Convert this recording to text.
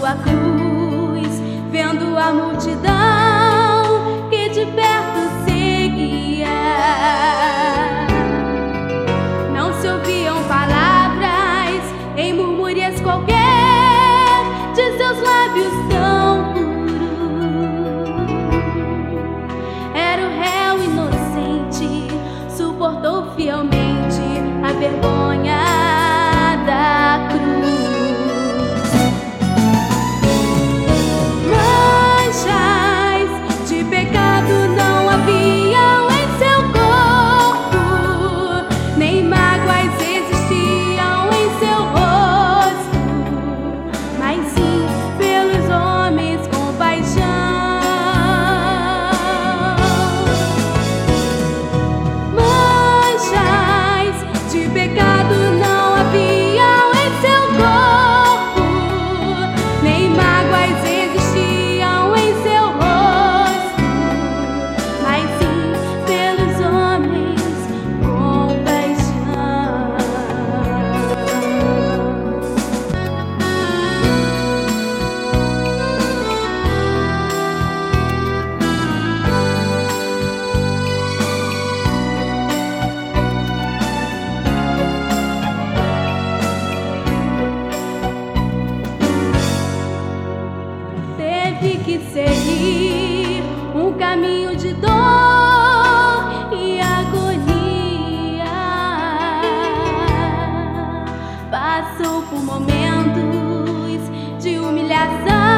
sua cruz, vendo a multidão que de perto seguia. Não se ouviam palavras em murmúrias qualquer de seus lábios tão puros. Era o réu inocente, suportou fielmente a vergonha da cruz. Manchas de pecado não haviam em seu corpo, nem mágoas existiam em seu rosto, mas sim pelos homens compaixão. Manchas de pecado não haviam em seu corpo, nem mágoas existiam em seu rosto, mas sim pelos homens compaixão. Teve que seguir um caminho de dor e agonia. Passou por momentos de humilhação